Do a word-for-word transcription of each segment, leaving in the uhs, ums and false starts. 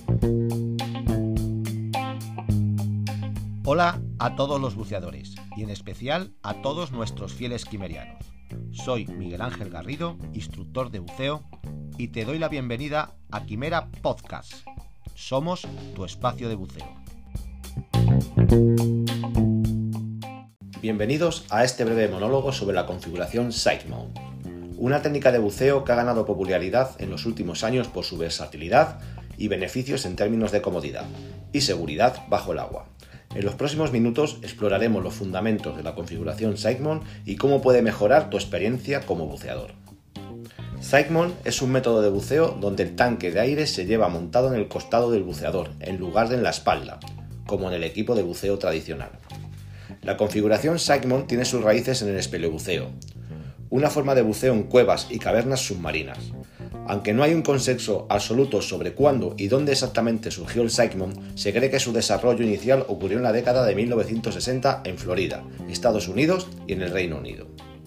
Hola a todos los buceadores y en especial a todos nuestros fieles quimerianos. Soy Miguel Ángel Garrido, instructor de buceo, y te doy la bienvenida a Quimera Podcast. Somos tu espacio de buceo. Bienvenidos a este breve monólogo sobre la configuración Side Mount, una técnica de buceo que ha ganado popularidad en los últimos años por su versatilidad y beneficios en términos de comodidad y seguridad bajo el agua. En los próximos minutos exploraremos los fundamentos de la configuración Side Mount y cómo puede mejorar tu experiencia como buceador. Side Mount es un método de buceo donde el tanque de aire se lleva montado en el costado del buceador, en lugar de en la espalda, como en el equipo de buceo tradicional. La configuración Side Mount tiene sus raíces en el espeleobuceo, una forma de buceo en cuevas y cavernas submarinas. Aunque no hay un consenso absoluto sobre cuándo y dónde exactamente surgió el Side Mount, se cree que su desarrollo inicial ocurrió en la década de mil novecientos sesenta en Florida, Estados Unidos y en el Reino Unido.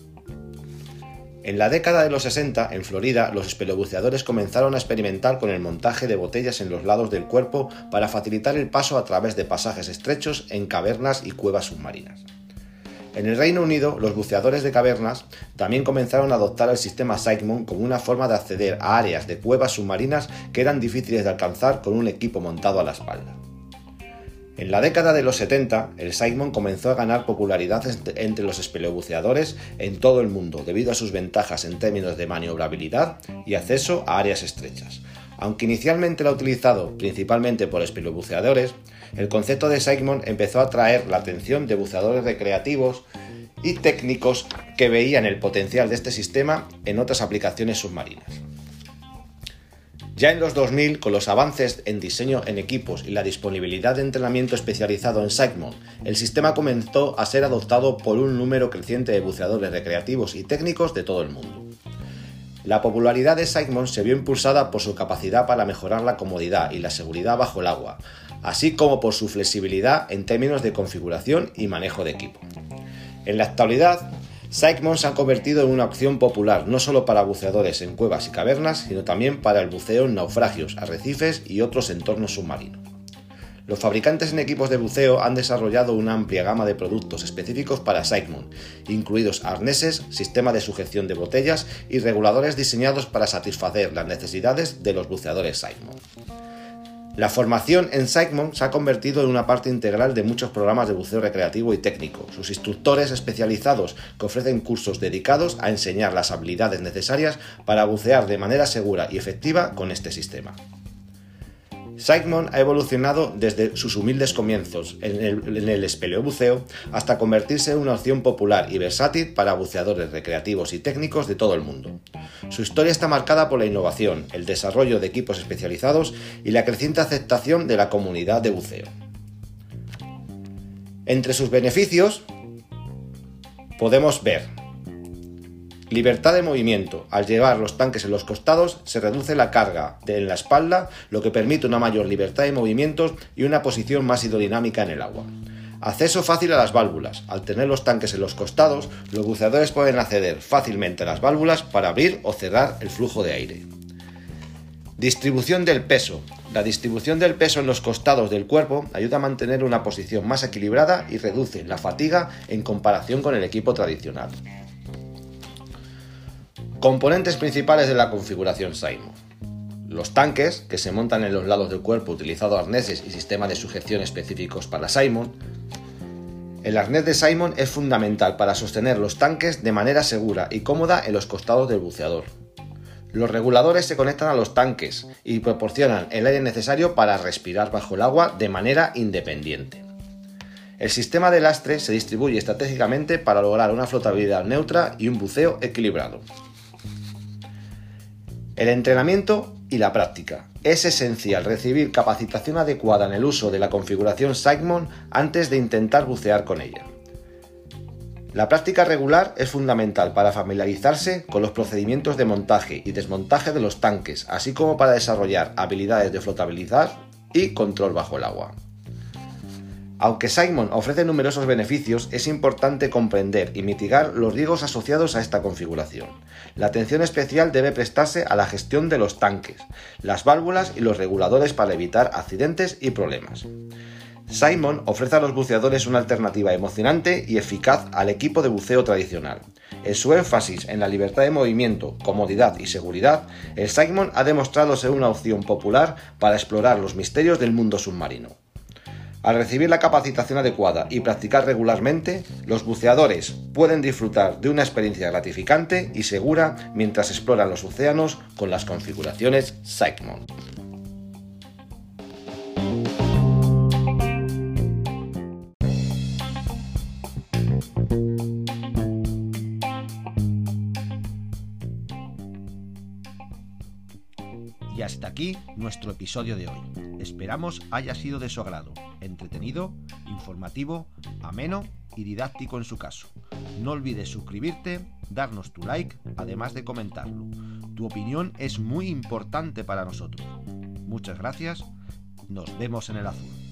En la década de los sesenta, en Florida, los espeleobuceadores comenzaron a experimentar con el montaje de botellas en los lados del cuerpo para facilitar el paso a través de pasajes estrechos en cavernas y cuevas submarinas. En el Reino Unido, los buceadores de cavernas también comenzaron a adoptar el sistema Side Mount como una forma de acceder a áreas de cuevas submarinas que eran difíciles de alcanzar con un equipo montado a la espalda. En la década de los setenta, el Side Mount comenzó a ganar popularidad entre los espeleobuceadores en todo el mundo debido a sus ventajas en términos de maniobrabilidad y acceso a áreas estrechas. Aunque inicialmente era utilizado principalmente por espeleobuceadores, el concepto de Side Mount empezó a atraer la atención de buceadores recreativos y técnicos que veían el potencial de este sistema en otras aplicaciones submarinas. Ya en los dos mil, con los avances en diseño en equipos y la disponibilidad de entrenamiento especializado en Side Mount, el sistema comenzó a ser adoptado por un número creciente de buceadores recreativos y técnicos de todo el mundo. La popularidad de Side Mount se vio impulsada por su capacidad para mejorar la comodidad y la seguridad bajo el agua, así como por su flexibilidad en términos de configuración y manejo de equipo. En la actualidad, Side Mount se ha convertido en una opción popular no solo para buceadores en cuevas y cavernas, sino también para el buceo en naufragios, arrecifes y otros entornos submarinos. Los fabricantes en equipos de buceo han desarrollado una amplia gama de productos específicos para Side Mount, incluidos arneses, sistema de sujeción de botellas y reguladores diseñados para satisfacer las necesidades de los buceadores Side Mount. La formación en Side Mount se ha convertido en una parte integral de muchos programas de buceo recreativo y técnico. Sus instructores especializados que ofrecen cursos dedicados a enseñar las habilidades necesarias para bucear de manera segura y efectiva con este sistema. Side Mount ha evolucionado desde sus humildes comienzos en el, en el espeleobuceo hasta convertirse en una opción popular y versátil para buceadores recreativos y técnicos de todo el mundo. Su historia está marcada por la innovación, el desarrollo de equipos especializados y la creciente aceptación de la comunidad de buceo. Entre sus beneficios podemos ver libertad de movimiento. Al llevar los tanques en los costados se reduce la carga en la espalda, lo que permite una mayor libertad de movimientos y una posición más hidrodinámica en el agua. Acceso fácil a las válvulas. Al tener los tanques en los costados, los buceadores pueden acceder fácilmente a las válvulas para abrir o cerrar el flujo de aire. Distribución del peso. La distribución del peso en los costados del cuerpo ayuda a mantener una posición más equilibrada y reduce la fatiga en comparación con el equipo tradicional. Componentes principales de la configuración Side Mount. Los tanques, que se montan en los lados del cuerpo utilizando arneses y sistemas de sujeción específicos para Side Mount. El arnés de Side Mount es fundamental para sostener los tanques de manera segura y cómoda en los costados del buceador. Los reguladores se conectan a los tanques y proporcionan el aire necesario para respirar bajo el agua de manera independiente. El sistema de lastre se distribuye estratégicamente para lograr una flotabilidad neutra y un buceo equilibrado. El entrenamiento y la práctica. Es esencial recibir capacitación adecuada en el uso de la configuración Side Mount antes de intentar bucear con ella. La práctica regular es fundamental para familiarizarse con los procedimientos de montaje y desmontaje de los tanques, así como para desarrollar habilidades de flotabilidad y control bajo el agua. Aunque Simon ofrece numerosos beneficios, es importante comprender y mitigar los riesgos asociados a esta configuración. La atención especial debe prestarse a la gestión de los tanques, las válvulas y los reguladores para evitar accidentes y problemas. Simon ofrece a los buceadores una alternativa emocionante y eficaz al equipo de buceo tradicional. En su énfasis en la libertad de movimiento, comodidad y seguridad, el Simon ha demostrado ser una opción popular para explorar los misterios del mundo submarino. Al recibir la capacitación adecuada y practicar regularmente, los buceadores pueden disfrutar de una experiencia gratificante y segura mientras exploran los océanos con las configuraciones Simon. Y hasta aquí nuestro episodio de hoy. Esperamos haya sido de su agrado, entretenido, informativo, ameno y didáctico en su caso. No olvides suscribirte, darnos tu like, además de comentarlo. Tu opinión es muy importante para nosotros. Muchas gracias, nos vemos en el azul.